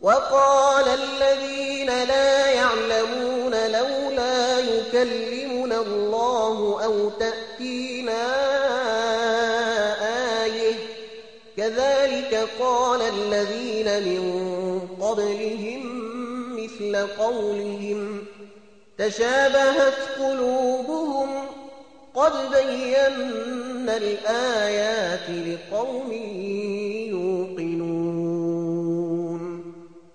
وقال الذين لا يعلمون لولا يكلمنا الله أو تأتينا آية كذلك قال الذين من قبلهم مثل قولهم تشابهت قلوبهم قد بينا الآيات لقوم